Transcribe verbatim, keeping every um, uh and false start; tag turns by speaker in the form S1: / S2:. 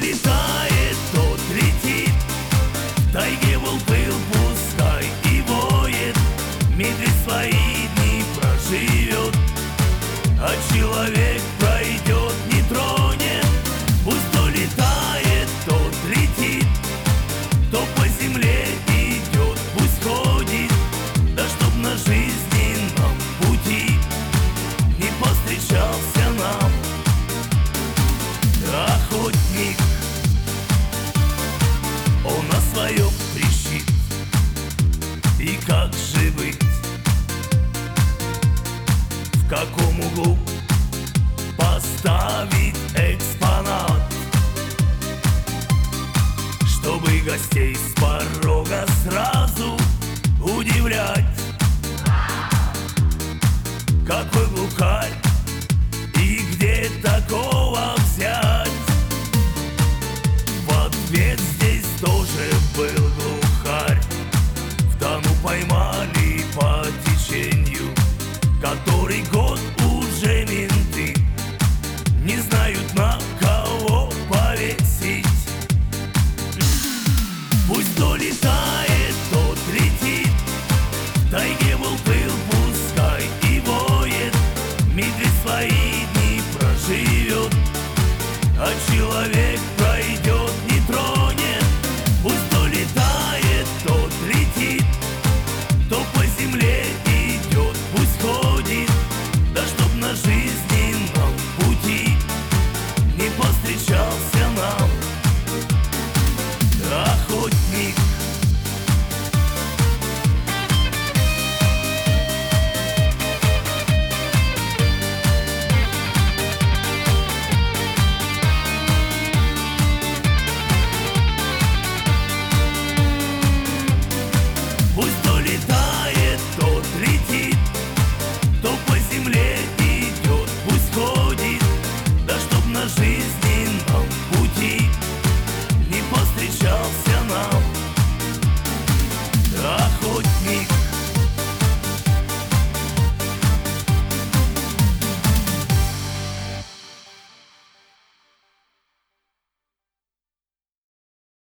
S1: улетает, тот летит. В тайге волк был, пускай и воет, медведь свои дни проживет, а человек пройдет, не тронет. Пусть улетает, тот летит, кто по земле идет, пусть ходит, да чтоб на жизненном пути не повстречался нам охотник. Он на своем трещит, и как же быть, в каком углу поставить экспонат, чтобы гостей с порога сразу удивлять. Какой глухарь и где такого взять? В ответ здесь тоже